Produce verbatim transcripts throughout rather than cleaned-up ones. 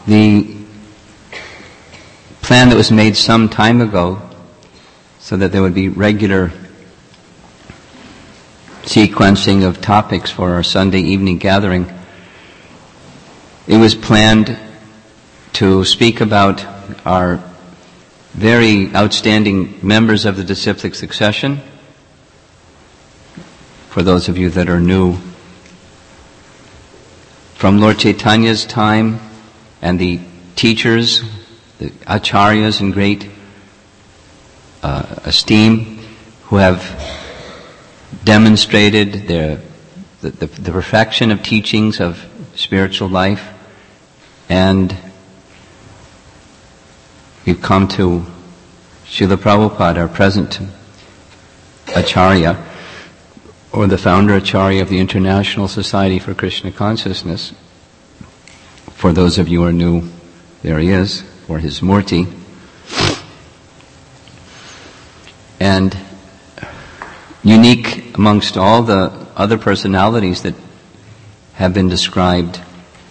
The plan that was made some time ago so that there would be regular sequencing of topics for our Sunday evening gathering, it was planned to speak about our very outstanding members of the disciplic succession. For those of you that are new, from Lord Chaitanya's time and the teachers, the acharyas in great uh, esteem, who have demonstrated their, the, the, the perfection of teachings of spiritual life, and we've come to Srila Prabhupada, our present acharya, or the founder acharya of the International Society for Krishna Consciousness. For those of you who are new, there he is, or his murti. And unique amongst all the other personalities that have been described,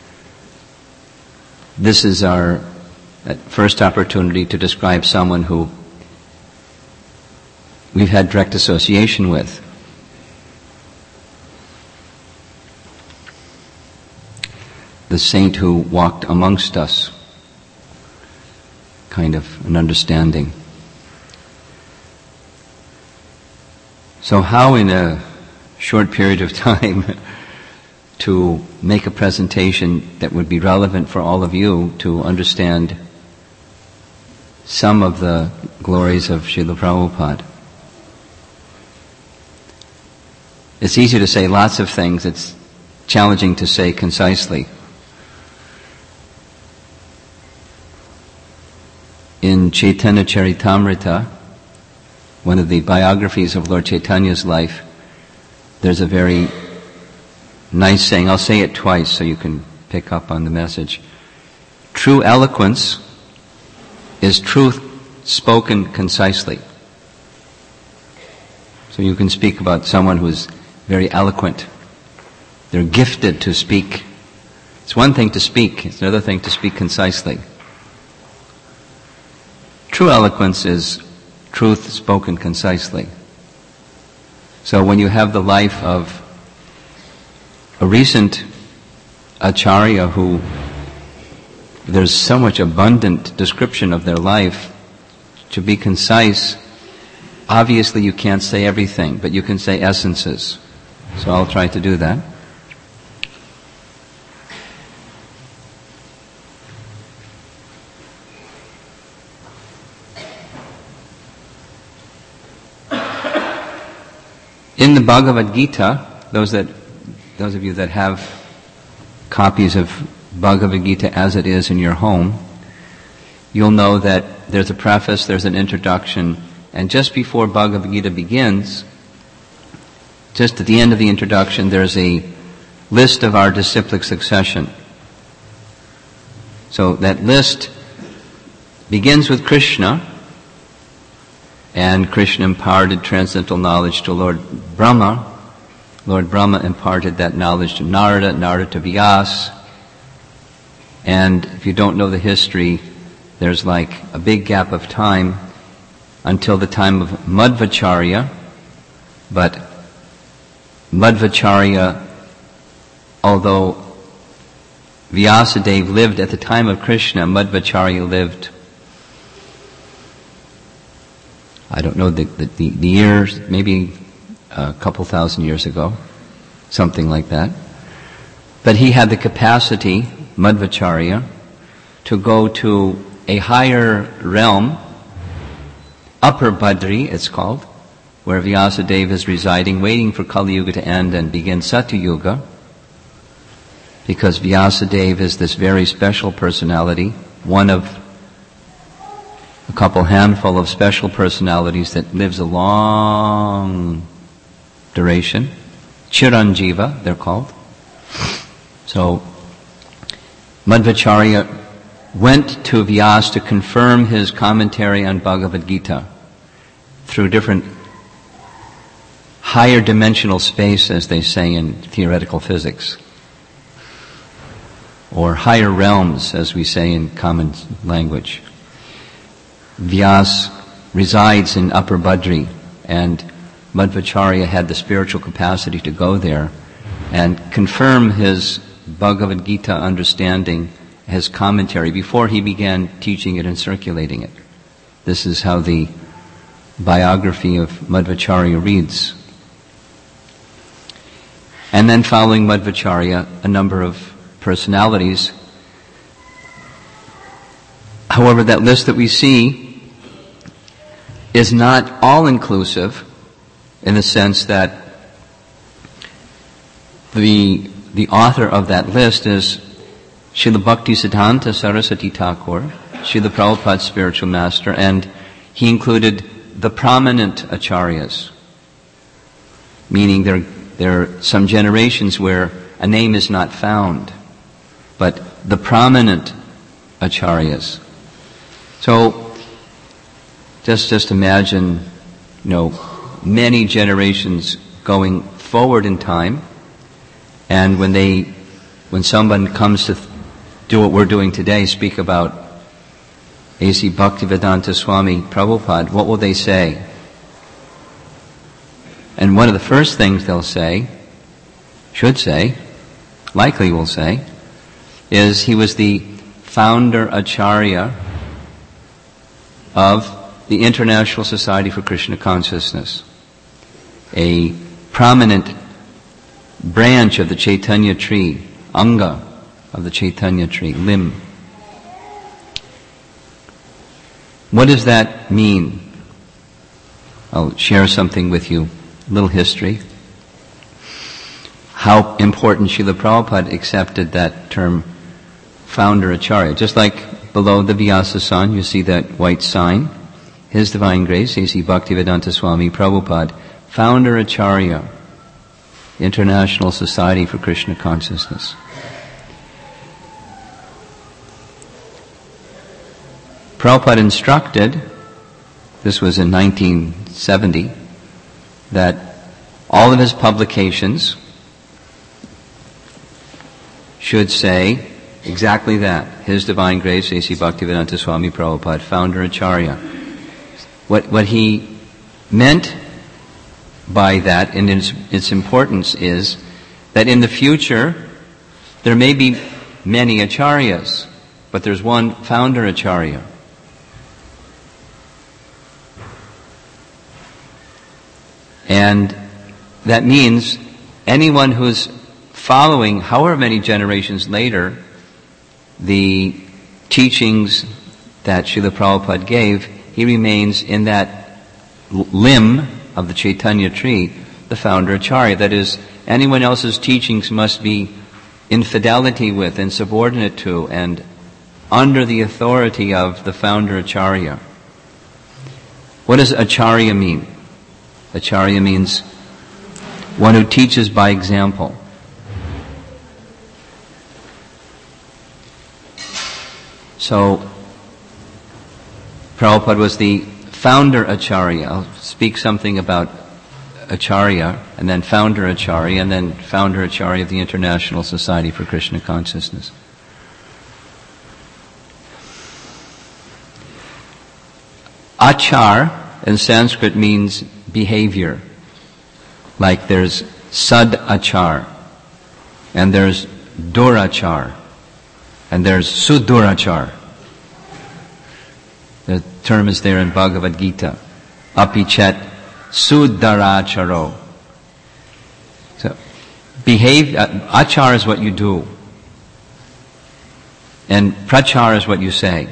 this is our first opportunity to describe someone who we've had direct association with. The saint who walked amongst us, kind of an understanding. So how in a short period of time to make a presentation that would be relevant for all of you to understand some of the glories of Srila Prabhupada? It's easy to say lots of things, it's challenging to say concisely. In Chaitanya Charitamrita, one of the biographies of Lord Chaitanya's life, there's a very nice saying. I'll say it twice so you can pick up on the message. True eloquence is truth spoken concisely. So you can speak about someone who's very eloquent. They're gifted to speak. It's one thing to speak, it's another thing to speak concisely. True eloquence is truth spoken concisely. So when you have the life of a recent acharya who there's so much abundant description of their life, to be concise, obviously you can't say everything, but you can say essences. So I'll try to do that. In the Bhagavad Gita, those that, those of you that have copies of Bhagavad Gita as it is in your home, you'll know that there's a preface, there's an introduction, and just before Bhagavad Gita begins, just at the end of the introduction, there's a list of our disciplic succession. So that list begins with Krishna, and Krishna imparted transcendental knowledge to Lord Brahma. Lord Brahma imparted that knowledge to Narada, Narada to Vyasa. And if you don't know the history, there's like a big gap of time until the time of Madhvacharya. But Madhvacharya, although Vyasadeva lived at the time of Krishna, Madhvacharya lived, I don't know the, the, the, the years, maybe a couple thousand years ago, something like that. But he had the capacity, Madhvacharya, to go to a higher realm, Upper Badri it's called, where Vyasadeva is residing, waiting for Kali Yuga to end and begin Satya Yuga, because Vyasadeva is this very special personality, one of a couple handful of special personalities that lives a long duration. Chiranjiva, they're called. So, Madhvacharya went to Vyasa to confirm his commentary on Bhagavad Gita through different higher dimensional space, as they say in theoretical physics. or higher realms, as we say in common language. Vyas resides in Upper Badri, and Madhvacharya had the spiritual capacity to go there and confirm his Bhagavad Gita understanding, his commentary, before he began teaching it and circulating it. This is how the biography of Madhvacharya reads. And then following Madhvacharya, a number of personalities. However, that list that we see is not all-inclusive in the sense that the the author of that list is Srila Bhaktisiddhanta Saraswati Thakur, Srila Prabhupada's spiritual master, and he included the prominent acharyas, meaning there, there are some generations where a name is not found, but the prominent acharyas. So, just, just imagine, you know, many generations going forward in time, and when they, when someone comes to do what we're doing today, speak about A C Bhaktivedanta Swami Prabhupada, what will they say? And one of the first things they'll say, should say, likely will say, is he was the founder acharya of the International Society for Krishna Consciousness, a prominent branch of the Chaitanya tree, anga of the Chaitanya tree, limb. What does that mean? I'll share something with you, a little history. How important Srila Prabhupada accepted that term, founder acharya. Just like below the Vyasa sun, you see that white sign. His Divine Grace, A C Bhaktivedanta Swami Prabhupada, founder acharya, International Society for Krishna Consciousness. Prabhupada instructed, this was in nineteen seventy, that all of his publications should say exactly that. His Divine Grace, A C Bhaktivedanta Swami Prabhupada, founder acharya. What, what he meant by that, and its, its importance, is that in the future there may be many acharyas, but there's one founder acharya. And that means anyone who's following, however many generations later, the teachings that Srila Prabhupada gave, he remains in that limb of the Chaitanya tree, the founder acharya. That is, anyone else's teachings must be in fidelity with and subordinate to and under the authority of the founder acharya. What does acharya mean? Acharya means one who teaches by example. So, Prabhupada was the founder acharya. I'll speak something about acharya, and then founder acharya, and then founder acharya of the International Society for Krishna Consciousness. Achar in Sanskrit means behavior. Like there's sad-achar, and there's durachar, and there's sudurachar. The term is there in Bhagavad Gita. Apichet sudaracharo. So, behave, uh, achar is what you do. And prachar is what you say.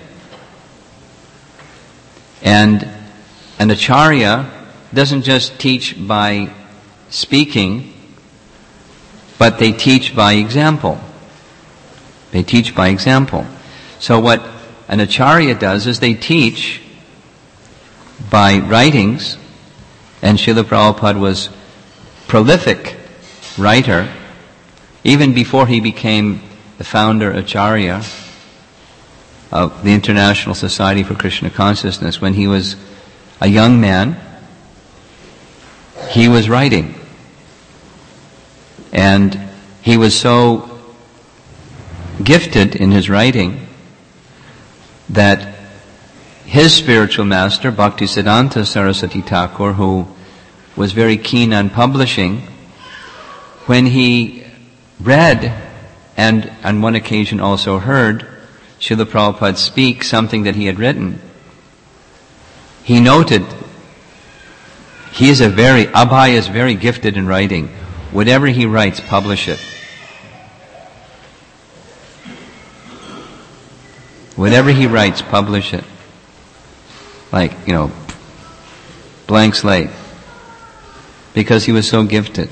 And an acharya doesn't just teach by speaking, but they teach by example. They teach by example. So what an acharya does is they teach by writings, and Srila Prabhupada was prolific writer even before he became the founder acharya of the International Society for Krishna Consciousness. When he was a young man, he was writing. And he was so gifted in his writing that his spiritual master, Bhaktisiddhanta Saraswati Thakur, who was very keen on publishing, when he read and on one occasion also heard Srila Prabhupada speak something that he had written, he noted, he is a very, Abhay is very gifted in writing. Whatever he writes, publish it. Whatever he writes, publish it. Like, you know, blank slate. Because he was so gifted.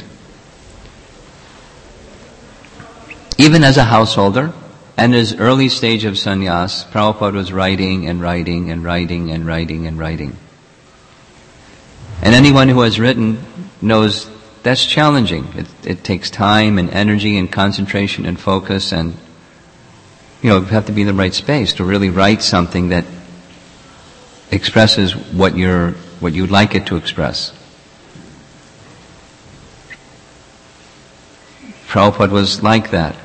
Even as a householder, and in his early stage of sannyas, Prabhupada was writing and writing and writing and writing and writing. And anyone who has written knows that's challenging. It, it takes time and energy and concentration and focus, and you know, you have to be in the right space to really write something that expresses what you're, what you'd like it to express. Prabhupada was like that.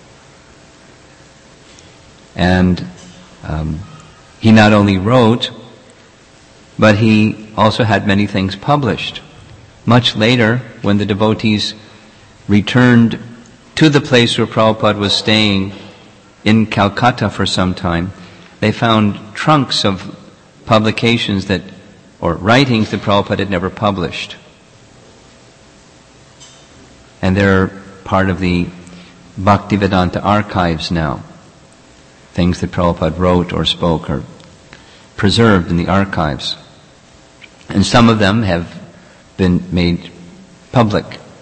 And um, he not only wrote, but he also had many things published. Much later, when the devotees returned to the place where Prabhupada was staying in Calcutta for some time, they found trunks of publications that, or writings that Prabhupada had never published. And they're part of the Bhaktivedanta archives now. Things that Prabhupada wrote or spoke are preserved in the archives. And some of them have been made public.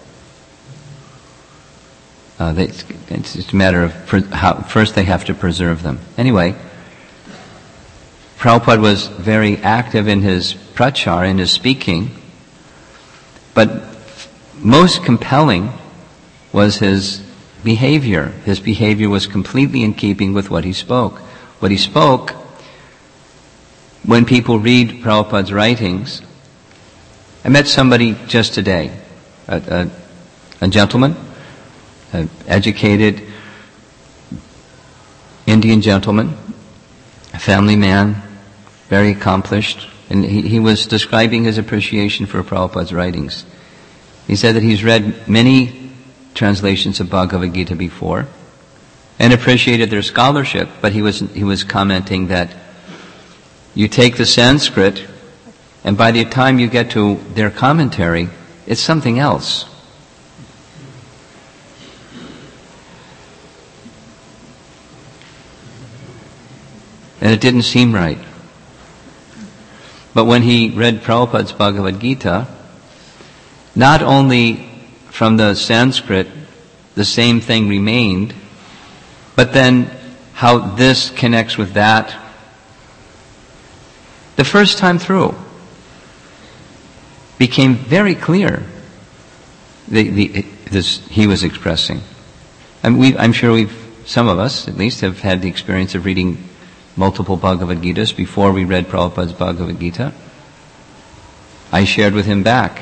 Uh, they, it's just a matter of pre- how, first they have to preserve them. Anyway, Prabhupada was very active in his prachar, in his speaking, but most compelling was his behavior. His behavior was completely in keeping with what he spoke. What he spoke, when people read Prabhupada's writings, I met somebody just today, a, a, a gentleman, an educated Indian gentleman, a family man, very accomplished, and he, he was describing his appreciation for Prabhupada's writings. He said that he's read many translations of Bhagavad Gita before and appreciated their scholarship, but he was he was commenting that you take the Sanskrit, and by the time you get to their commentary, it's something else. And it didn't seem right. But when he read Prabhupada's Bhagavad Gita, not only from the Sanskrit the same thing remained, but then how this connects with that. The first time through became very clear the, the, this he was expressing. And we, I'm sure we've, some of us at least, have had the experience of reading multiple Bhagavad Gitas before we read Prabhupada's Bhagavad Gita. I shared with him back.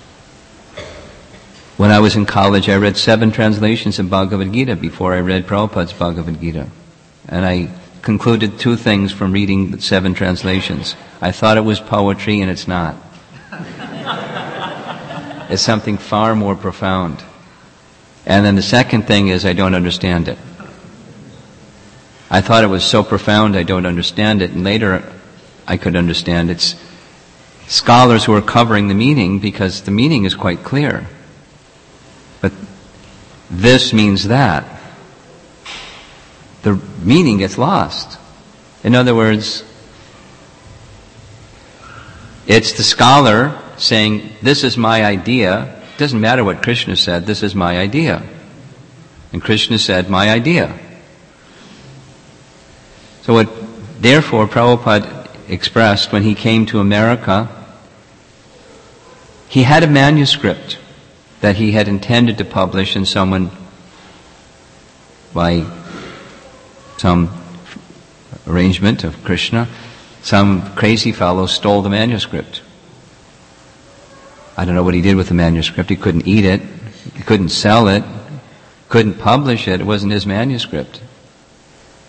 When I was in college, I read seven translations of Bhagavad Gita before I read Prabhupada's Bhagavad Gita. And I concluded two things from reading the seven translations. I thought it was poetry, and it's not. It's something far more profound. And then the second thing is I don't understand it. I thought it was so profound I don't understand it, and later I could understand it's scholars who are covering the meaning because the meaning is quite clear. But this means that. The meaning gets lost. In other words, it's the scholar saying, this is my idea. It doesn't matter what Krishna said, this is my idea. And Krishna said, my idea. So what, therefore, Prabhupada expressed when he came to America, he had a manuscript that he had intended to publish, and someone, by some arrangement of Krishna, some crazy fellow stole the manuscript. I don't know what he did with the manuscript. He couldn't eat it. He couldn't sell it. Couldn't publish it. It wasn't his manuscript.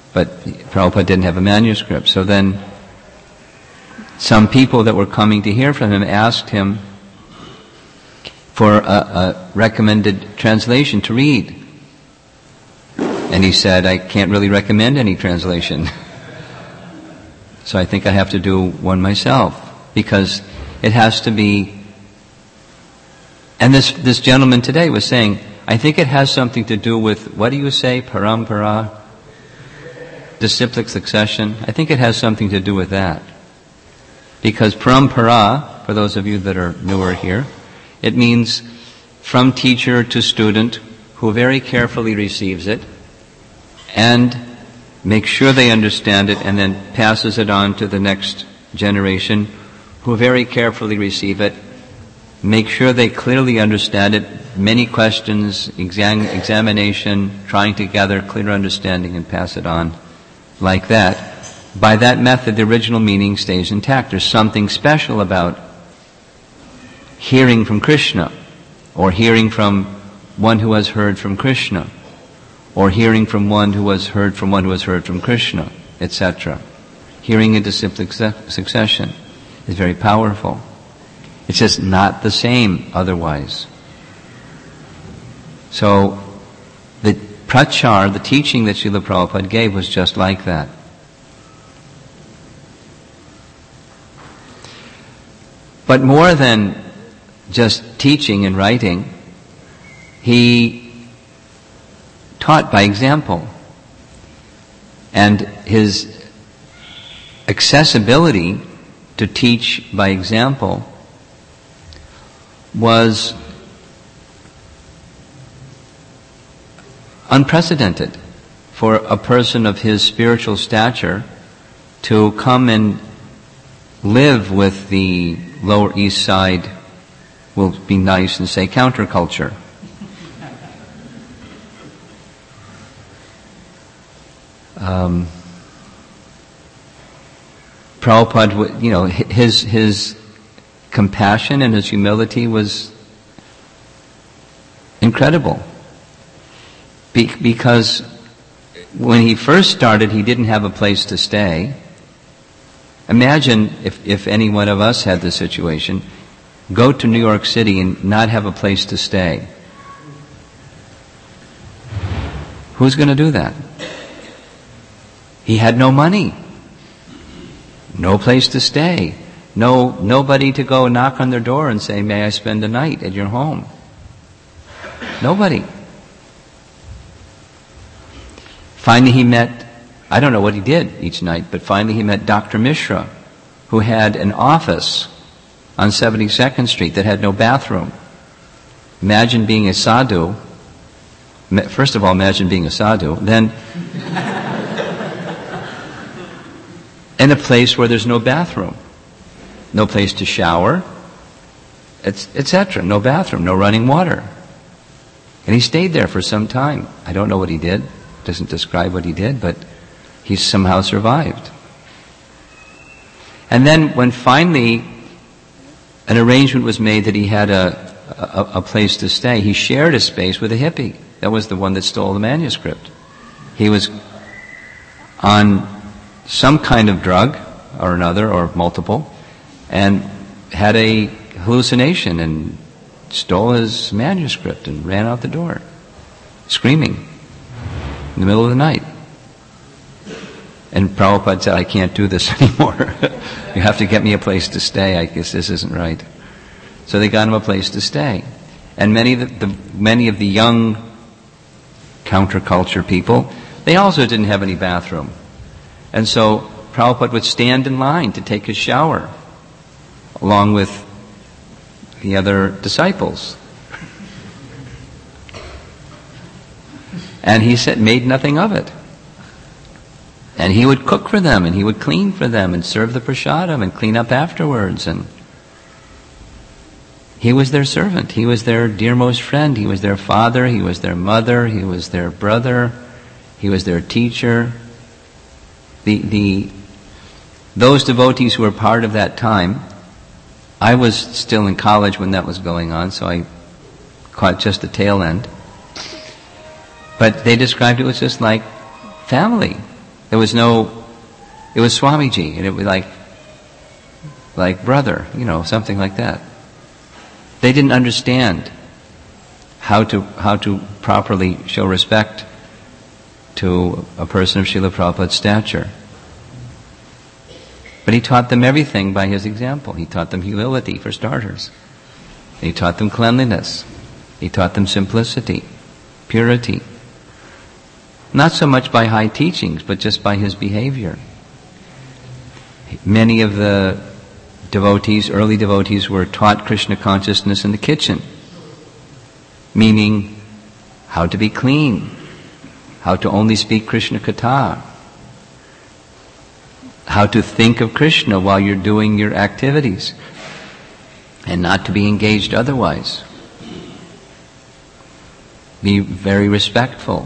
But Prabhupada didn't have a manuscript. So then some people that were coming to hear from him asked him for a, a recommended translation to read. And he said, I can't really recommend any translation. So I think I have to do one myself, because it has to be. And this, this gentleman today was saying, I think it has something to do with, what do you say, parampara? Disciplic succession. I think it has something to do with that. Because parampara, for those of you that are newer here, it means from teacher to student who very carefully receives it and makes sure they understand it and then passes it on to the next generation who very carefully receive it, make sure they clearly understand it, many questions, exam- examination, trying to gather clear understanding and pass it on like that. By that method, the original meaning stays intact. There's something special about hearing from Krishna, or hearing from one who has heard from Krishna, or hearing from one who has heard from one who has heard from Krishna, et cetera. Hearing in disciplic succession is very powerful. It's just not the same otherwise. So, the prachar, the teaching that Srila Prabhupada gave, was just like that. But more than just teaching and writing, he taught by example. And his accessibility to teach by example was unprecedented for a person of his spiritual stature to come and live with the Lower East Side, we'll be nice and say counterculture. Um, Prabhupada, you know, his his compassion and his humility was incredible. Be- because when he first started, he didn't have a place to stay. Imagine if, if any one of us had this situation, go to New York City and not have a place to stay. Who's going to do that? He had no money, no place to stay, no nobody to go knock on their door and say, may I spend the night at your home? Nobody. Finally he met, I don't know what he did each night, but finally he met Doctor Mishra, who had an office on seventy-second Street that had no bathroom. Imagine being a sadhu. First of all, imagine being a sadhu. Then, in a place where there's no bathroom, no place to shower, et cetera. No bathroom, no running water. And he stayed there for some time. I don't know what he did. Doesn't describe what he did, but he somehow survived. And then when finally an arrangement was made that he had a, a, a place to stay, he shared a space with a hippie. That was the one that stole the manuscript. He was on some kind of drug or another, or multiple, and had a hallucination and stole his manuscript and ran out the door, screaming in the middle of the night. And Prabhupada said, I can't do this anymore. You have to get me a place to stay. I guess this isn't right. So they got him a place to stay. And many of the, the many of the young counterculture people, they also didn't have any bathroom. And so Prabhupada would stand in line to take his shower along with the other disciples. And he said, made nothing of it. And he would cook for them, and he would clean for them, and serve the prasadam, and clean up afterwards. And he was their servant. He was their dearmost friend. He was their father. He was their mother. He was their brother. He was their teacher. The the those devotees who were part of that time, I was still in college when that was going on, so I caught just the tail end. But they described it as just like family. There was no, it was Swamiji, and it was like, like brother, you know, something like that. They didn't understand how to, how to properly show respect to a person of Srila Prabhupada's stature. But he taught them everything by his example. He taught them humility, for starters. He taught them cleanliness. He taught them simplicity, purity. Not so much by high teachings, but just by his behavior. Many of the devotees, early devotees, were taught Krishna consciousness in the kitchen, meaning how to be clean, how to only speak Krishna Katha, how to think of Krishna while you're doing your activities, and not to be engaged otherwise. Be very respectful.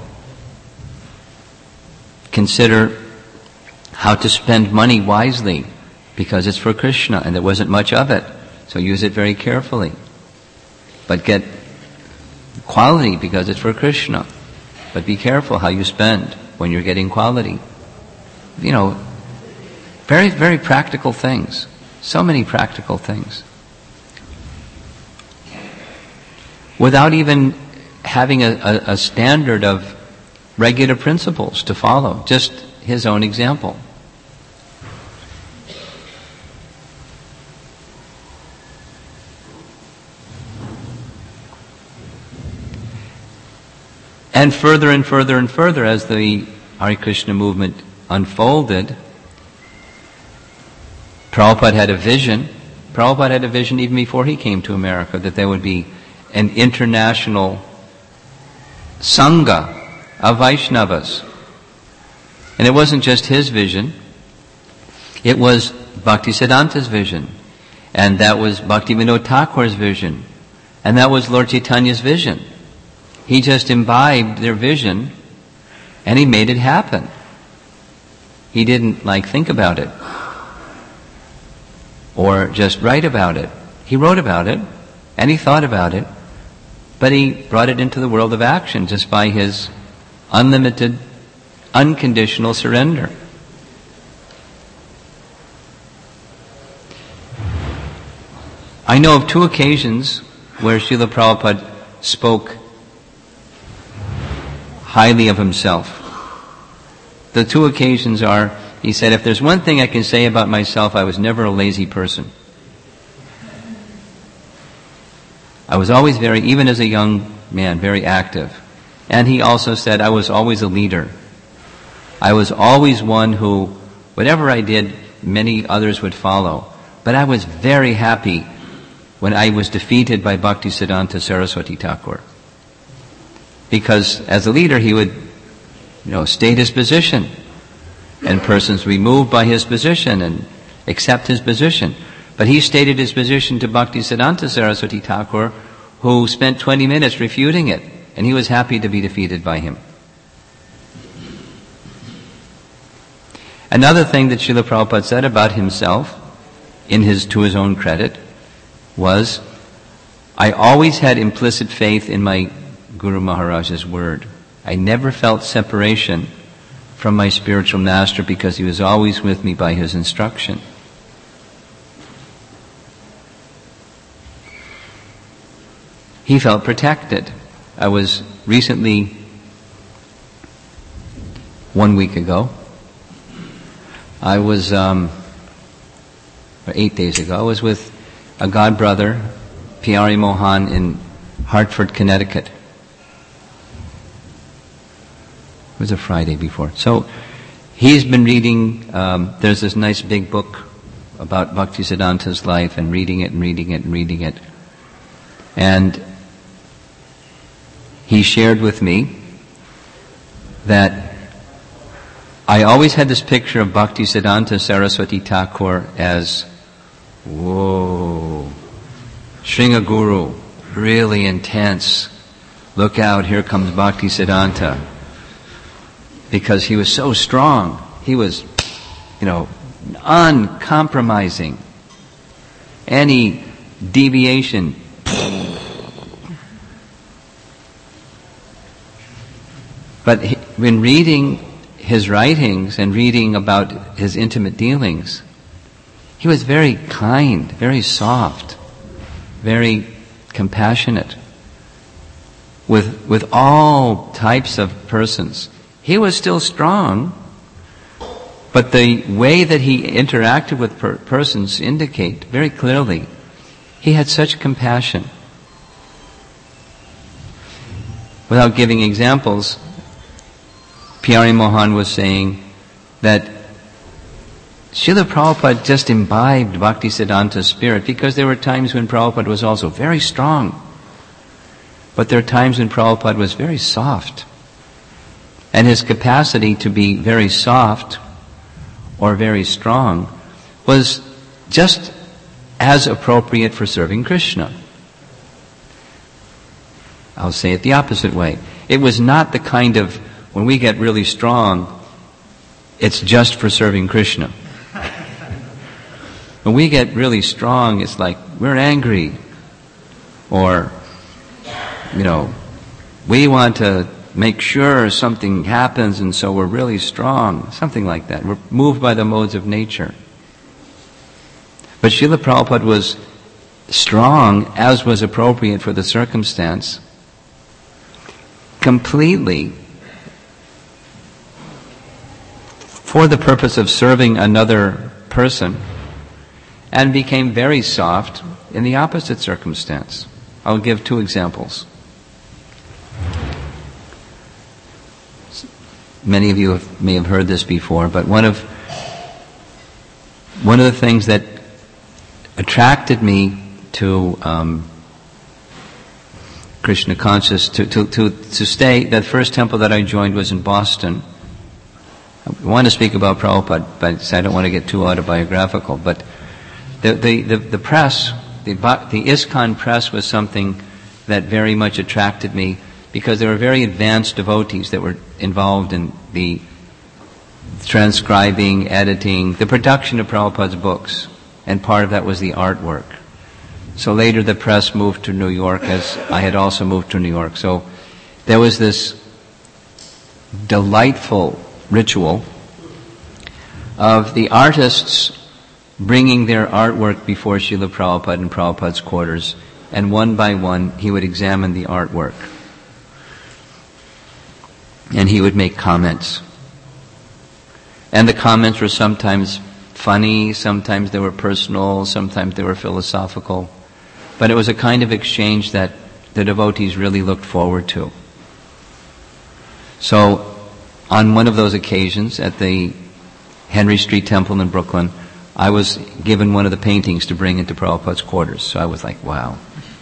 Consider how to spend money wisely, because it's for Krishna and there wasn't much of it, so use it very carefully. But get quality because it's for Krishna. But be careful how you spend when you're getting quality. You know, very, very practical things. So many practical things. Without even having a, a, a standard of regular principles to follow, just his own example. And further and further and further as the Hare Krishna movement unfolded, Prabhupada had a vision. Prabhupada had a vision even before he came to America that there would be an international Sangha of Vaishnavas. And it wasn't just his vision. It was Bhaktisiddhanta's vision. And that was Bhaktivinoda Thakur's vision. And that was Lord Chaitanya's vision. He just imbibed their vision and he made it happen. He didn't like think about it or just write about it. He wrote about it and he thought about it, but he brought it into the world of action just by his unlimited, unconditional surrender. I know of two occasions where Srila Prabhupada spoke highly of himself. The two occasions are, he said, if there's one thing I can say about myself, I was never a lazy person. I was always very, even as a young man, very active. And he also said, I was always a leader. I was always one who, whatever I did, many others would follow. But I was very happy when I was defeated by Bhaktisiddhanta Saraswati Thakur. Because as a leader, he would, you know, state his position. And persons would be moved by his position and accept his position. But he stated his position to Bhaktisiddhanta Saraswati Thakur, who spent twenty minutes refuting it. And he was happy to be defeated by him. Another thing that Srila Prabhupada said about himself, in his, to his own credit, was, I always had implicit faith in my Guru Maharaj's word. I never felt separation from my spiritual master because he was always with me by his instruction. He felt protected. I was recently, one week ago, I was, um, or eight days ago, I was with a god brother, P R E Mohan, in Hartford, Connecticut. It was a Friday before. So he's been reading, um, there's this nice big book about Bhaktisiddhanta's life, and reading it and reading it and reading it. And he shared with me that I always had this picture of Bhaktisiddhanta Saraswati Thakur as, whoa, Shringa Guru, really intense. Look out, here comes Bhaktisiddhanta. Because he was so strong. He was, you know, uncompromising. Any deviation. But he, when reading his writings and reading about his intimate dealings, he was very kind, very soft, very compassionate with with all types of persons. He was still strong, but the way that he interacted with per- persons indicate very clearly he had such compassion. Without giving examples, Pyari Mohan was saying that Srila Prabhupada just imbibed Bhaktisiddhanta's spirit, because there were times when Prabhupada was also very strong, but there are times when Prabhupada was very soft. And his capacity to be very soft or very strong was just as appropriate for serving Krishna. I'll say it the opposite way. It was not the kind of, when we get really strong, it's just for serving Krishna. When we get really strong, it's like we're angry, or, you know, we want to make sure something happens, and so we're really strong, something like that. We're moved by the modes of nature. But Srila Prabhupada was strong, as was appropriate for the circumstance, completely for the purpose of serving another person, and became very soft in the opposite circumstance. I'll give two examples. Many of you have, may have heard this before, but one of one of the things that attracted me to um, Krishna conscious, to, to, to, to stay, that first temple that I joined was in Boston. I want to speak about Prabhupada, but I don't want to get too autobiographical, but the, the, the, the press, the, the ISKCON press was something that very much attracted me, because there were very advanced devotees that were involved in the transcribing, editing, the production of Prabhupada's books, and part of that was the artwork. So later the press moved to New York, as I had also moved to New York. So there was this delightful ritual of the artists bringing their artwork before Srila Prabhupada in Prabhupada's quarters, and one by one he would examine the artwork. And he would make comments. And the comments were sometimes funny, sometimes they were personal, sometimes they were philosophical. But it was a kind of exchange that the devotees really looked forward to. So, on one of those occasions at the Henry Street Temple in Brooklyn, I was given one of the paintings to bring into Prabhupada's quarters. So I was like, wow.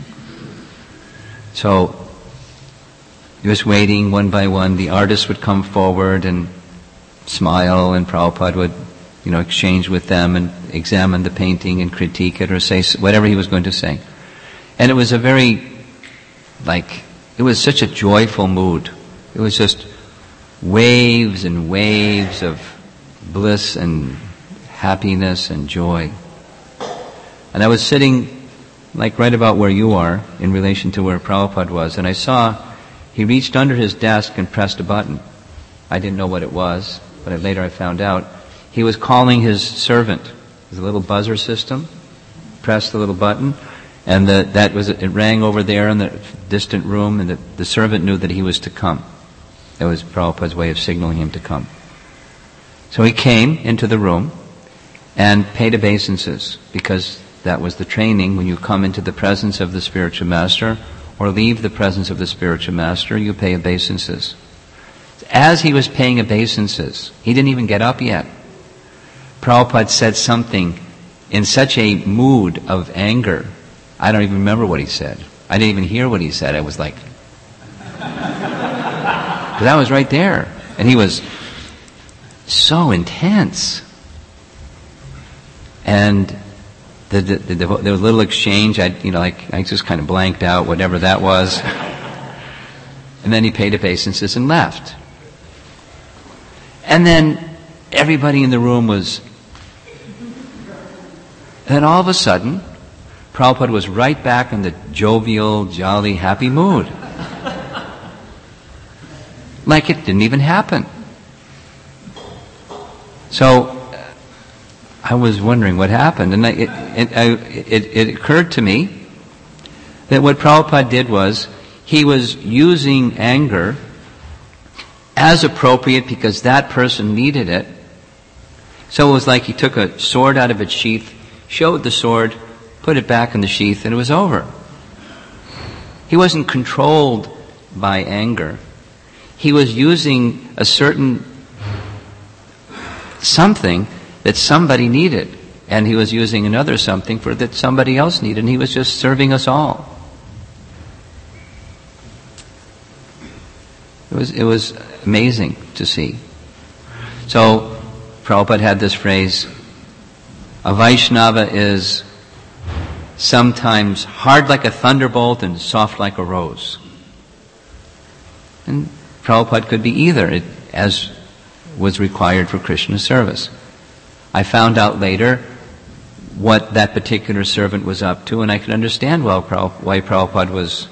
So, just waiting one by one, the artists would come forward and smile, and Prabhupada would, you know, exchange with them and examine the painting and critique it or say whatever he was going to say. And it was a very, like, it was such a joyful mood. It was just waves and waves of bliss and happiness and joy. And I was sitting, like, right about where you are in relation to where Prabhupada was, and I saw he reached under his desk and pressed a button. I didn't know what it was, but later I found out. He was calling his servant. It was a little buzzer system. Pressed the little button, and the, that was it rang over there in the distant room, and the, the servant knew that he was to come. That was Prabhupada's way of signaling him to come. So he came into the room and paid obeisances, because that was the training. When you come into the presence of the spiritual master or leave the presence of the spiritual master, you pay obeisances. As he was paying obeisances, he didn't even get up yet. Prabhupada said something in such a mood of anger. I don't even remember what he said. I didn't even hear what he said. I was like, because I was right there. And he was so intense. And the, the, the, the, there was a little exchange. I, you know, like I just kind of blanked out, whatever that was. And then he paid obeisances and left. And then everybody in the room was... And then all of a sudden, Prabhupada was right back in the jovial, jolly, happy mood. Like it didn't even happen. So I was wondering what happened, and I, it, it, I, it, it occurred to me that what Prabhupada did was he was using anger as appropriate because that person needed it. So it was like he took a sword out of its sheath, showed the sword, put it back in the sheath, and it was over. He wasn't controlled by anger. He was using a certain something that somebody needed, and he was using another something for that somebody else needed, and he was just serving us all. It was it was amazing to see. So Prabhupada had this phrase, a Vaishnava is sometimes hard like a thunderbolt and soft like a rose. And Prabhupada could be either, it, as was required for Krishna service. I found out later what that particular servant was up to, and I could understand well why Prabhupada was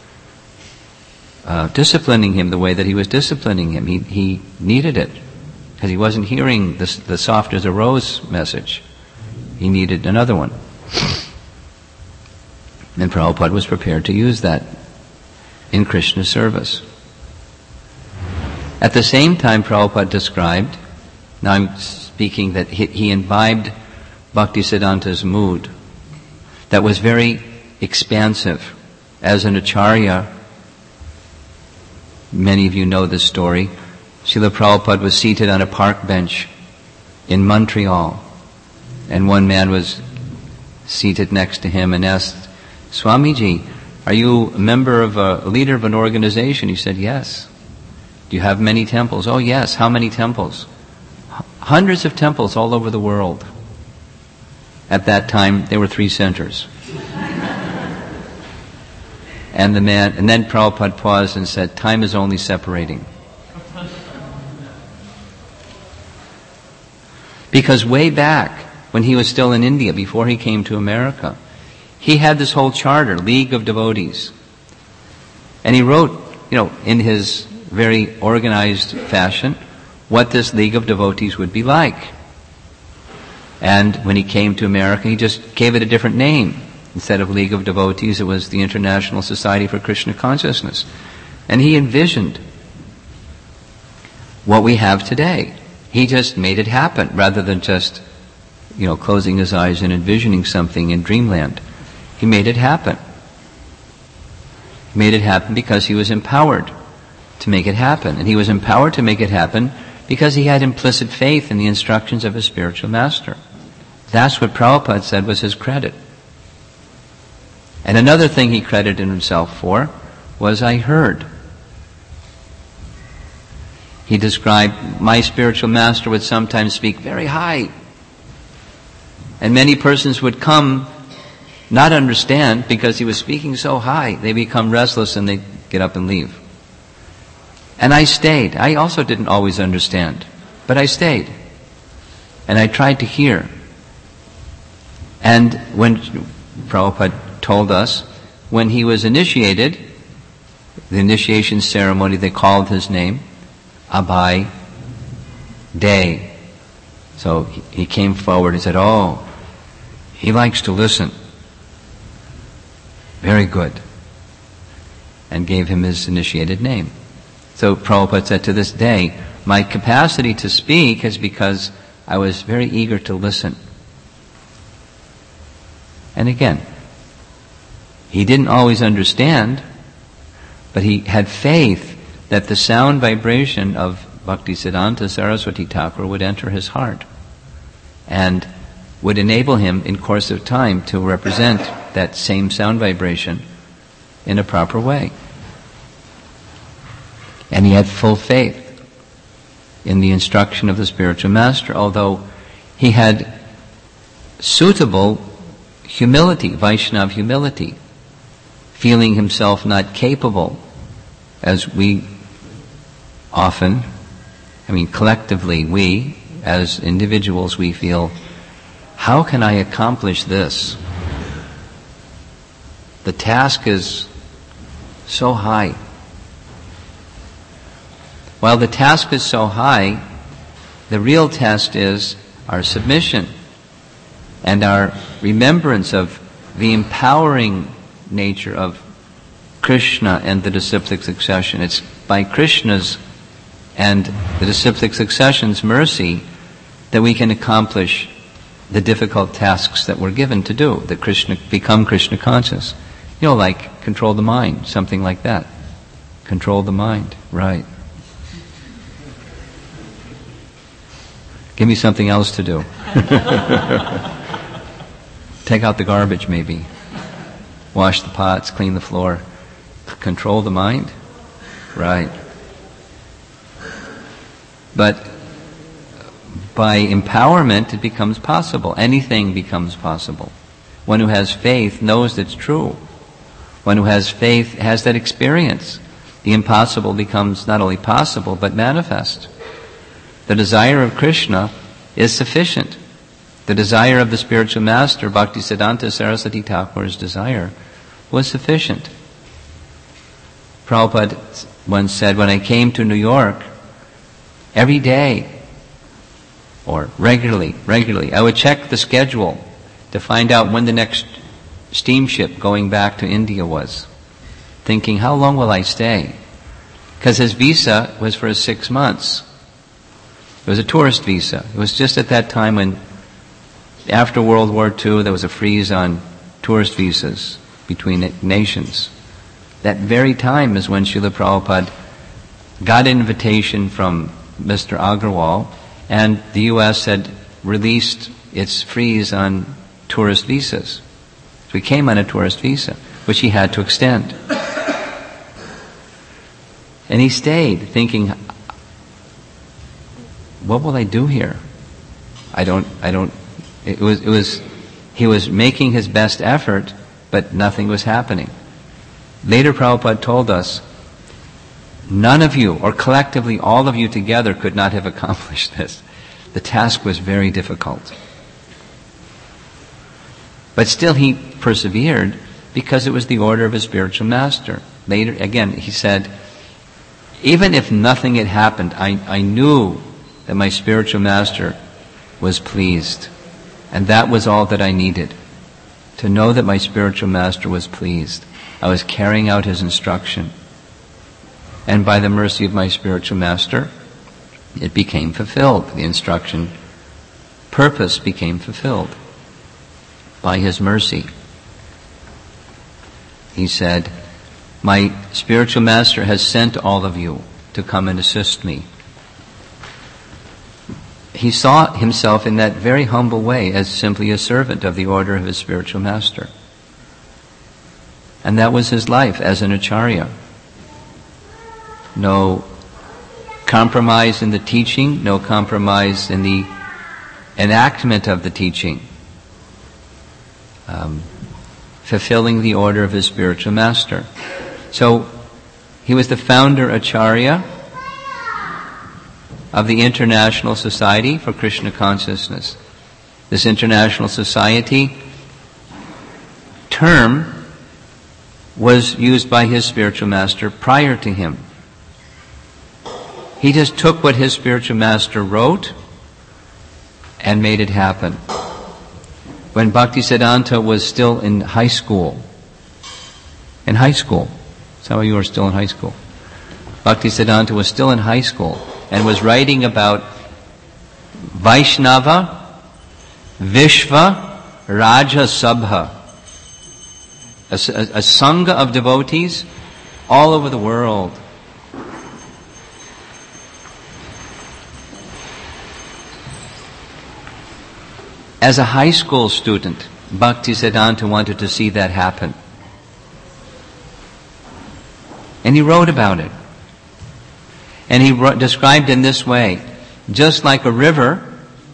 uh, disciplining him the way that he was disciplining him. He, he needed it, because he wasn't hearing the, the soft as a rose message. He needed another one. And Prabhupada was prepared to use that in Krishna service. At the same time, Prabhupada described, now I'm speaking that he, he imbibed Bhaktisiddhanta's mood that was very expansive. As an acharya, many of you know this story, Srila Prabhupada was seated on a park bench in Montreal, and one man was seated next to him and asked, Swamiji, are you a member of a, a leader of an organization? He said, yes. Do you have many temples? Oh yes, how many temples? H- hundreds of temples all over the world. At that time, there were three centers. And the man, and then Prabhupada paused and said, time is only separating. Because way back, when he was still in India, before he came to America, he had this whole charter, League of Devotees. And he wrote, you know, in his very organized fashion, what this League of Devotees would be like. And when he came to America, he just gave it a different name. Instead of League of Devotees, it was the International Society for Krishna Consciousness. And he envisioned what we have today. He just made it happen, rather than just, you know, closing his eyes and envisioning something in dreamland. He made it happen. He made it happen because he was empowered to make it happen. And he was empowered to make it happen because he had implicit faith in the instructions of his spiritual master. That's what Prabhupada said was his credit. And another thing he credited himself for was, I heard. He described, my spiritual master would sometimes speak very high. And many persons would come, not understand, because he was speaking so high. They become restless and they get up and leave. And I stayed. I also didn't always understand, but I stayed. And I tried to hear. And when Prabhupada told us, when he was initiated, the initiation ceremony, they called his name Abhay Day. So he came forward and said, oh, he likes to listen. Very good. And gave him his initiated name. So Prabhupada said, to this day, my capacity to speak is because I was very eager to listen. And again, he didn't always understand, but he had faith that the sound vibration of Bhaktisiddhanta Saraswati Thakur would enter his heart and would enable him in course of time to represent that same sound vibration in a proper way. And he had full faith in the instruction of the spiritual master, although he had suitable humility, Vaishnava humility, feeling himself not capable, as we often, I mean collectively, we, as individuals, we feel, how can I accomplish this? The task is so high. While the task is so high, the real test is our submission and our remembrance of the empowering nature of Krishna and the disciplic succession. It's by Krishna's and the disciplic succession's mercy that we can accomplish the difficult tasks that we're given to do, that Krishna, become Krishna conscious. You know, like control the mind, something like that. Control the mind, right. Give me something else to do. Take out the garbage, maybe. Wash the pots, clean the floor. Control the mind? Right. But by empowerment, it becomes possible. Anything becomes possible. One who has faith knows it's true. One who has faith has that experience. The impossible becomes not only possible, but manifest. The desire of Krishna is sufficient. The desire of the spiritual master, Bhaktisiddhanta Saraswati Thakur's desire, was sufficient. Prabhupada once said, when I came to New York, every day, or regularly, regularly, I would check the schedule to find out when the next steamship going back to India was, thinking, how long will I stay? Because his visa was for six months. It was a tourist visa. It was just at that time when, after World War Two, there was a freeze on tourist visas between nations. That very time is when Srila Prabhupada got an invitation from Mister Agarwal, and the U S had released its freeze on tourist visas. So he came on a tourist visa, which he had to extend. And he stayed, thinking, what will I do here? I don't, I don't, it was, it was, he was making his best effort, but nothing was happening. Later Prabhupada told us, none of you, or collectively all of you together, could not have accomplished this. The task was very difficult. But still he persevered because it was the order of his spiritual master. Later, again, he said, even if nothing had happened, I, I knew that my spiritual master was pleased. And that was all that I needed. To know that my spiritual master was pleased. I was carrying out his instruction. And by the mercy of my spiritual master, it became fulfilled. The instruction purpose became fulfilled by his mercy. He said, my spiritual master has sent all of you to come and assist me. He saw himself in that very humble way as simply a servant of the order of his spiritual master. And that was his life as an acharya. No compromise in the teaching, no compromise in the enactment of the teaching. Um, fulfilling the order of his spiritual master. So, he was the founder acharya of the International Society for Krishna Consciousness. This International Society term was used by his spiritual master prior to him. He just took what his spiritual master wrote and made it happen. When Bhaktisiddhanta was still in high school, in high school, some of you are still in high school, Bhaktisiddhanta was still in high school and was writing about Vaishnava Vishva Raja Sabha, a, a, a sangha of devotees all over the world. As a high school student, Bhaktisiddhanta wanted to see that happen. And he wrote about it. And he wrote, described in this way, just like a river,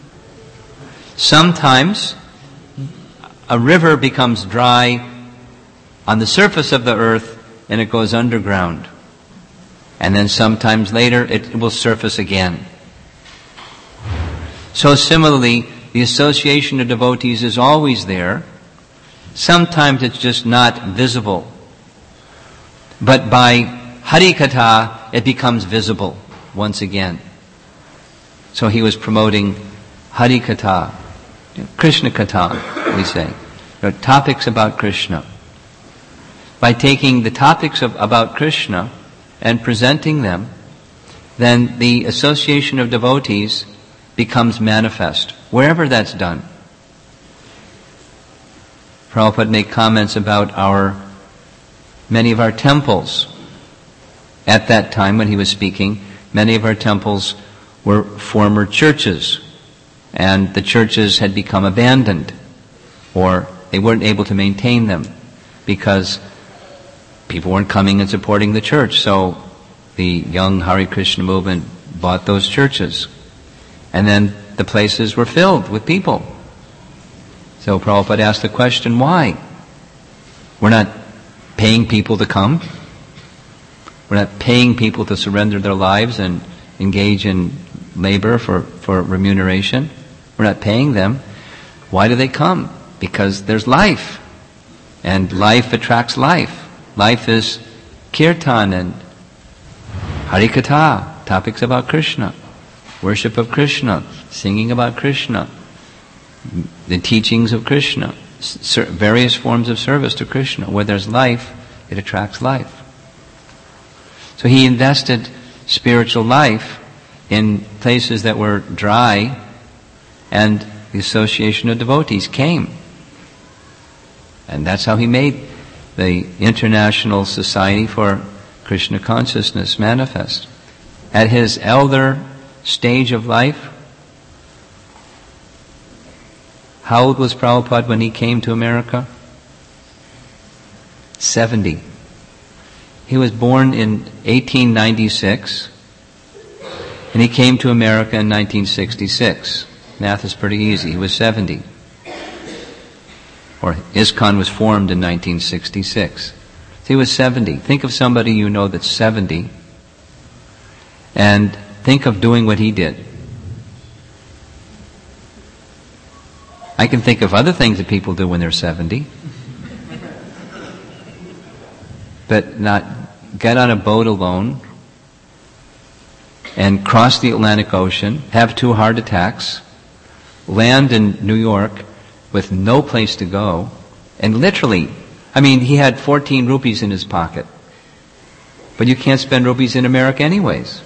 sometimes a river becomes dry on the surface of the earth and it goes underground. And then sometimes later it will surface again. So similarly, the association of devotees is always there. Sometimes it's just not visible. But by Harikatha, it becomes visible once again. So he was promoting Hari Katha, Krishna Katha, we say. You know, topics about Krishna. By taking the topics of, about Krishna and presenting them, then the association of devotees becomes manifest, wherever that's done. Prabhupada made comments about our, many of our temples. At that time when he was speaking, many of our temples were former churches, and the churches had become abandoned, or they weren't able to maintain them because people weren't coming and supporting the church. So the young Hare Krishna movement bought those churches, and then the places were filled with people. So Prabhupada asked the question, why? We're not paying people to come. We're not paying people to surrender their lives and engage in labor for, for remuneration. We're not paying them. Why do they come? Because there's life. And life attracts life. Life is kirtan and harikatha, topics about Krishna, worship of Krishna, singing about Krishna, the teachings of Krishna, various forms of service to Krishna. Where there's life, it attracts life. So he invested spiritual life in places that were dry, and the association of devotees came. And that's how he made the International Society for Krishna Consciousness manifest. At his elder stage of life, how old was Prabhupada when he came to America? seventy. He was born in eighteen ninety-six, and he came to America in nineteen sixty-six. Math is pretty easy. He was seventy. Or ISKCON was formed in nineteen sixty-six. So he was seventy. Think of somebody you know that's seventy, and think of doing what he did. I can think of other things that people do when they're seventy. But not get on a boat alone and cross the Atlantic Ocean, have two heart attacks, land in New York with no place to go, and literally, I mean, he had fourteen rupees in his pocket. But you can't spend rupees in America anyways.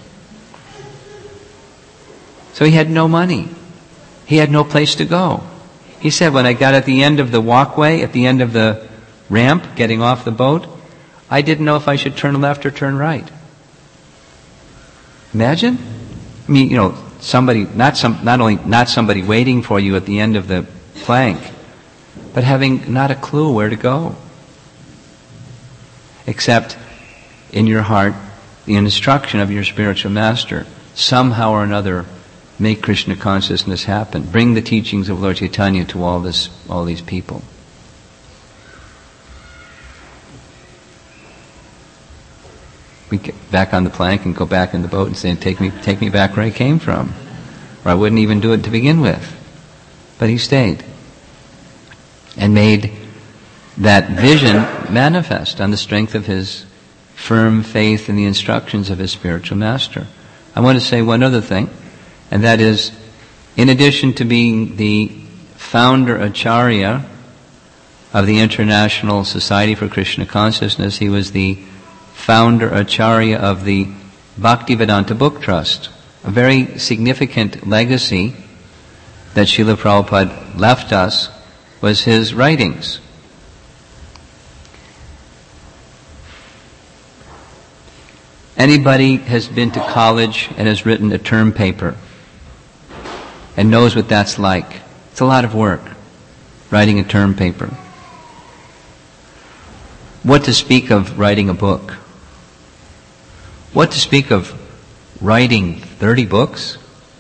So he had no money. He had no place to go. He said, when I got at the end of the walkway, at the end of the ramp, getting off the boat, I didn't know if I should turn left or turn right. Imagine? I mean, you know, somebody, not some, not only not somebody waiting for you at the end of the plank, but having not a clue where to go. Except in your heart, the instruction of your spiritual master, somehow or another, make Krishna consciousness happen. Bring the teachings of Lord Chaitanya to all this, all these people. We get back on the plank and go back in the boat and say, take me, take me back where I came from. Or I wouldn't even do it to begin with. But he stayed. And made that vision manifest on the strength of his firm faith in the instructions of his spiritual master. I want to say one other thing, and that is, in addition to being the founder Acharya of the International Society for Krishna Consciousness, he was the founder Acharya of the Bhaktivedanta Book Trust, a very significant legacy that Srila Prabhupada left us was his writings. Anybody has been to college and has written a term paper and knows what that's like. It's a lot of work, writing a term paper. What to speak of writing a book? What to speak of writing thirty books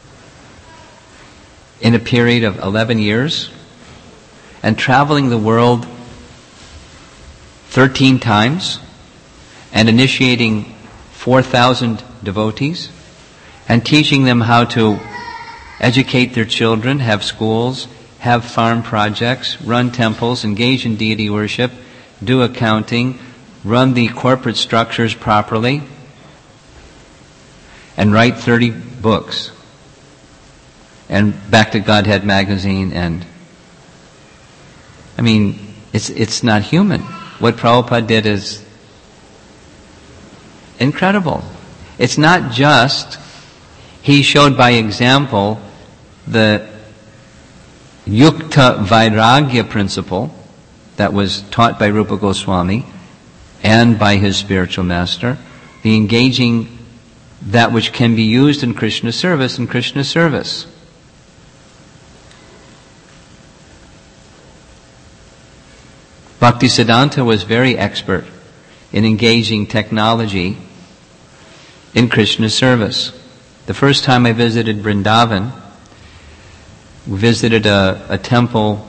in a period of eleven years and traveling the world thirteen times and initiating four thousand devotees and teaching them how to educate their children, have schools, have farm projects, run temples, engage in deity worship, do accounting, run the corporate structures properly, and write thirty books. and Back to Godhead magazine, and I mean, it's it's not human. What Prabhupada did is incredible. It's not just, he showed by example the Yukta Vairagya principle that was taught by Rupa Goswami and by his spiritual master, the engaging that which can be used in Krishna service in Krishna service. Bhaktisiddhanta was very expert in engaging technology in Krishna service. The first time I visited Vrindavan, we visited a, a temple,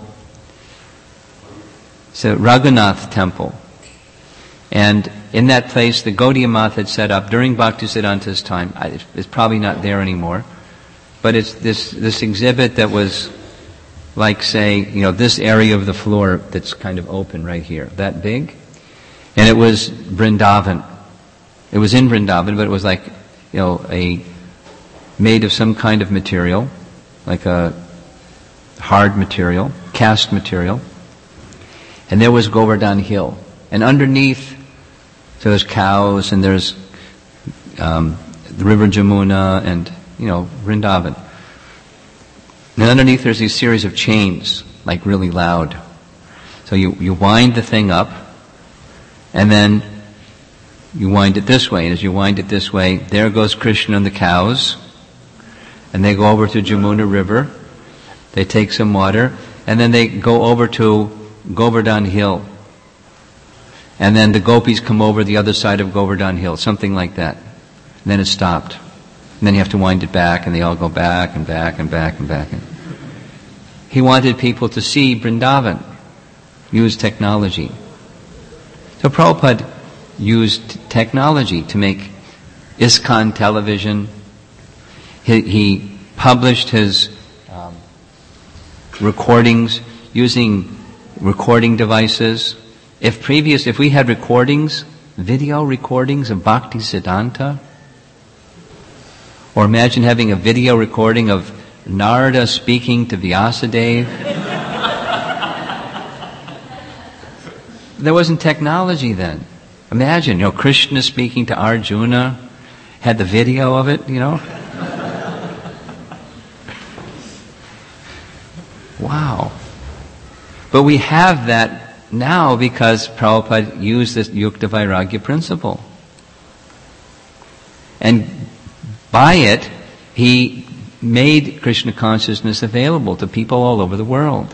it's a Raghunath temple. And in that place, the Gaudiya Math had set up during Bhaktisiddhanta's time. I, it's probably not there anymore. But it's this, this exhibit that was like, say, you know, this area of the floor that's kind of open right here, that big. And it was Vrindavan. It was in Vrindavan, but it was like, you know, a made of some kind of material, like a hard material, cast material. And there was Govardhan Hill. And underneath, so there's cows, and there's um, the river Jamuna, and, you know, Vrindavan. And underneath there's these series of chains, like really loud. So you, you wind the thing up, and then you wind it this way. And as you wind it this way, there goes Krishna and the cows. And they go over to Jamuna River. They take some water. And then they go over to Govardhan Hill. And then the gopis come over the other side of Govardhan Hill. Something like that. And then it stopped. And then you have to wind it back, and they all go back and back and back and back. He wanted people to see Vrindavan, use technology. So Prabhupada used technology to make ISKCON television. He, he published his um, recordings using recording devices. If previous, if we had recordings, video recordings of Bhaktisiddhanta, or imagine having a video recording of Narada speaking to Vyasadeva. There wasn't technology then. Imagine, you know, Krishna speaking to Arjuna, had the video of it, you know. Wow. But we have that now because Prabhupada used this Yukta Vairagya principle. And by it, he made Krishna consciousness available to people all over the world.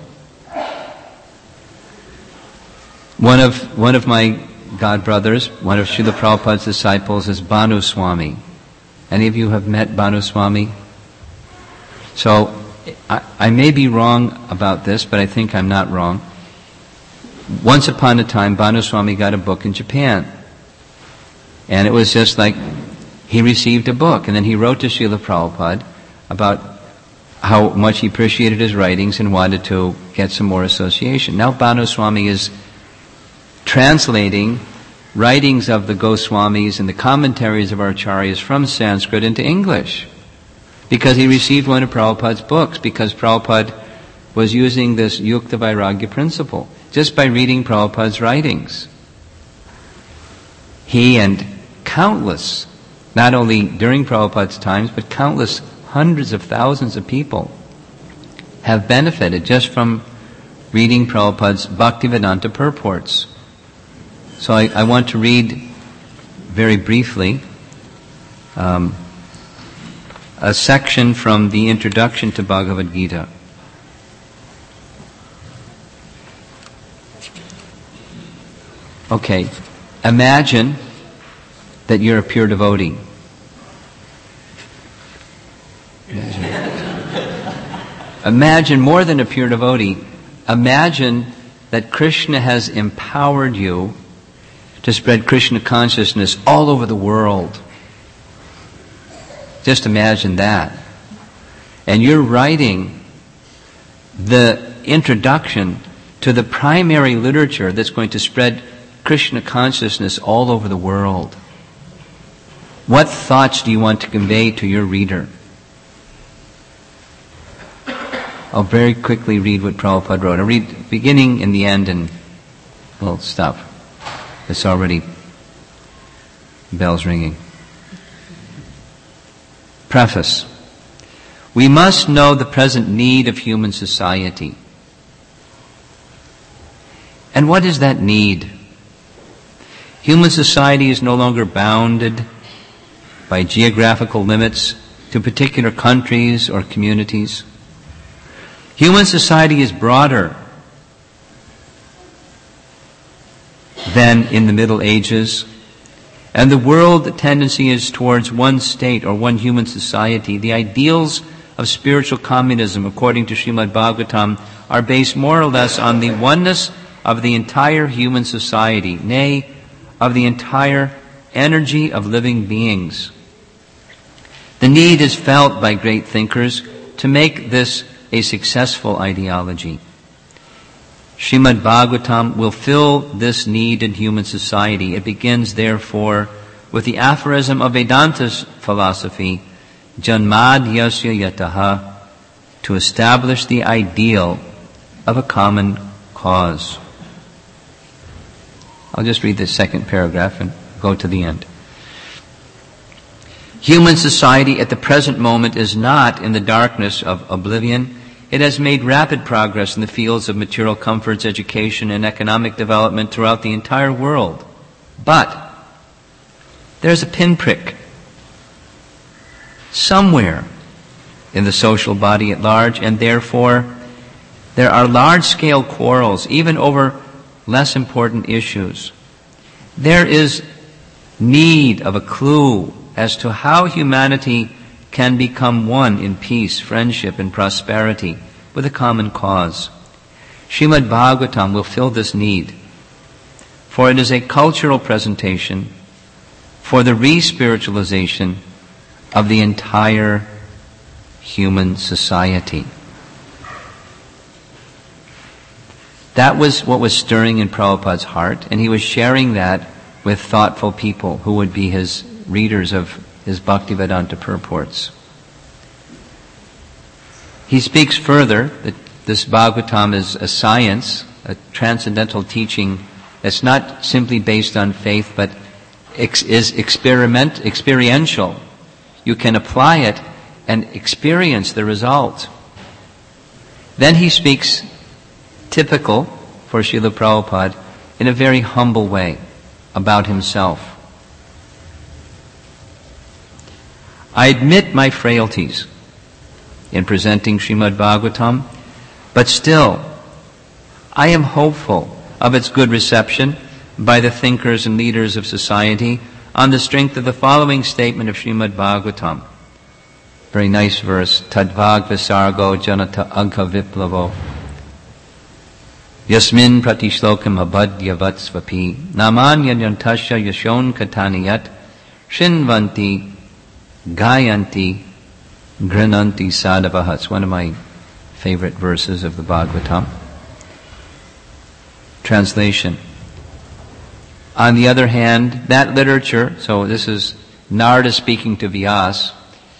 One of one of my godbrothers, one of Srila Prabhupada's disciples, is Bhanu Swami. Any of you have met Bhanu Swami? So, I, I may be wrong about this, but I think I'm not wrong. Once upon a time, Bhanu Swami got a book in Japan. And it was just like, he received a book, and then he wrote to Srila Prabhupada about how much he appreciated his writings and wanted to get some more association. Now Bhanu Swami is translating writings of the Goswamis and the commentaries of our Acharyas from Sanskrit into English, because he received one of Prabhupada's books, because Prabhupada was using this Yukta Vairagya principle, just by reading Prabhupada's writings. He and countless, not only during Prabhupada's times, but countless hundreds of thousands of people have benefited just from reading Prabhupada's Bhaktivedanta purports. So I, I want to read very briefly um, a section from the introduction to Bhagavad Gita. Okay, imagine that you're a pure devotee. Imagine more than a pure devotee. Imagine that Krishna has empowered you to spread Krishna consciousness all over the world. Just imagine that. And you're writing the introduction to the primary literature that's going to spread Krishna consciousness all over the world. What thoughts do you want to convey to your reader? I'll very quickly read what Prabhupada wrote. I'll read beginning and the end and we'll stop. It's already bells ringing. Preface. We must know the present need of human society. And what is that need? Human society is no longer bounded by geographical limits to particular countries or communities. Human society is broader than in the Middle Ages, and the world tendency is towards one state or one human society. The ideals of spiritual communism, according to Srimad Bhagavatam, are based more or less on the oneness of the entire human society, nay, of the entire energy of living beings. The need is felt by great thinkers to make this a successful ideology. Srimad Bhagavatam will fill this need in human society. It begins, therefore, with the aphorism of Vedanta's philosophy, Janmad Yasya Yataha, to establish the ideal of a common cause. I'll just read the second paragraph and go to the end. Human society at the present moment is not in the darkness of oblivion. It has made rapid progress in the fields of material comforts, education, and economic development throughout the entire world. But there's a pinprick somewhere in the social body at large, and therefore there are large-scale quarrels, even over less important issues. There is need of a clue as to how humanity can become one in peace, friendship, and prosperity with a common cause. Srimad Bhagavatam will fill this need, for it is a cultural presentation for the re-spiritualization of the entire human society. That was what was stirring in Prabhupada's heart, and he was sharing that with thoughtful people who would be his readers of his Bhaktivedanta purports. He speaks further that this Bhagavatam is a science, a transcendental teaching that's not simply based on faith, but ex- is experiment, experiential. You can apply it and experience the result. Then he speaks, typical for Srila Prabhupada, in a very humble way about himself. I admit my frailties in presenting Srimad Bhagavatam, but still, I am hopeful of its good reception by the thinkers and leaders of society on the strength of the following statement of Srimad Bhagavatam. Very nice verse. Tadvag visargo janata agha viplavo yasmin pratishlokam abhadyavat svapi namanya yantasya yashon kataniyat shinvanti gayanti grinanti sadavaha. It's one of my favorite verses of the Bhagavatam. Translation. On the other hand, that literature, so this is Narada speaking to Vyas,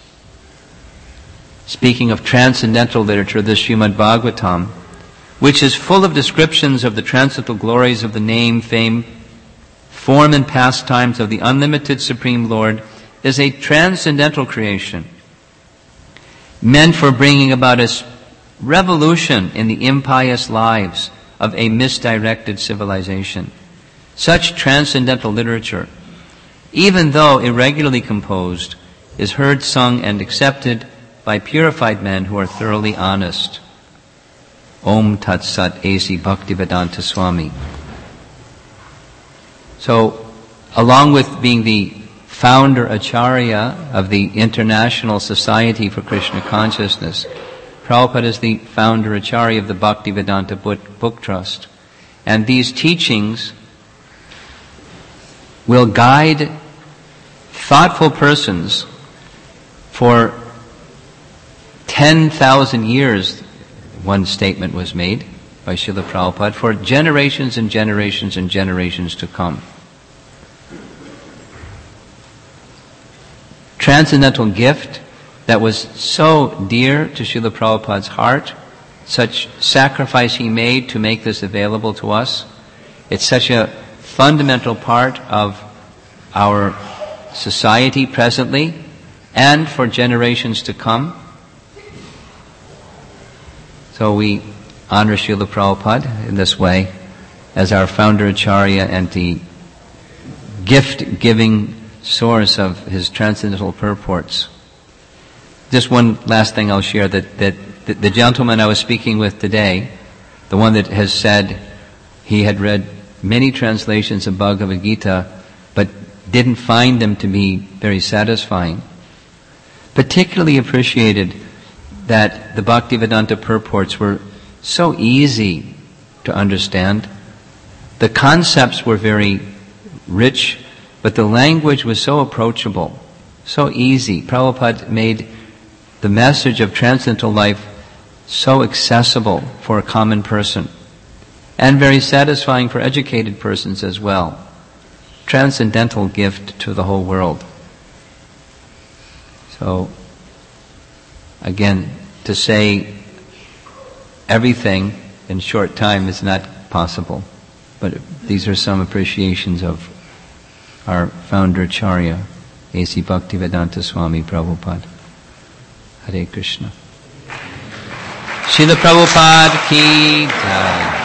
speaking of transcendental literature, the Srimad Bhagavatam, which is full of descriptions of the transcendental glories of the name, fame, form, and pastimes of the unlimited Supreme Lord, is a transcendental creation, meant for bringing about a revolution in the impious lives of a misdirected civilization. Such transcendental literature, even though irregularly composed, is heard, sung, and accepted by purified men who are thoroughly honest. Om Tat Sat A C Bhaktivedanta Swami. So, along with being the founder Acharya of the International Society for Krishna Consciousness, Prabhupada is the founder Acharya of the Bhaktivedanta Book, Book Trust. And these teachings will guide thoughtful persons for ten thousand years, one statement was made by Srila Prabhupada, for generations and generations and generations to come. Transcendental gift that was so dear to Srila Prabhupada's heart such sacrifice he made to make this available to us. It's such a fundamental part of our society presently and for generations to come. So we honor Srila Prabhupada in this way as our founder Acharya and the gift-giving source of his transcendental purports. Just one last thing I'll share, that, that, that the gentleman I was speaking with today, the one that has said he had read many translations of Bhagavad Gita but didn't find them to be very satisfying, particularly appreciated that the Bhaktivedanta purports were so easy to understand. The concepts were very rich, but the language was so approachable, so easy. Prabhupada made the message of transcendental life so accessible for a common person and very satisfying for educated persons as well. Transcendental gift to the whole world. So, again, to say everything in short time is not possible, but these are some appreciations of our founder Acharya, A C Bhaktivedanta Swami Prabhupada. Hare Krishna. Srila Prabhupada ki jai.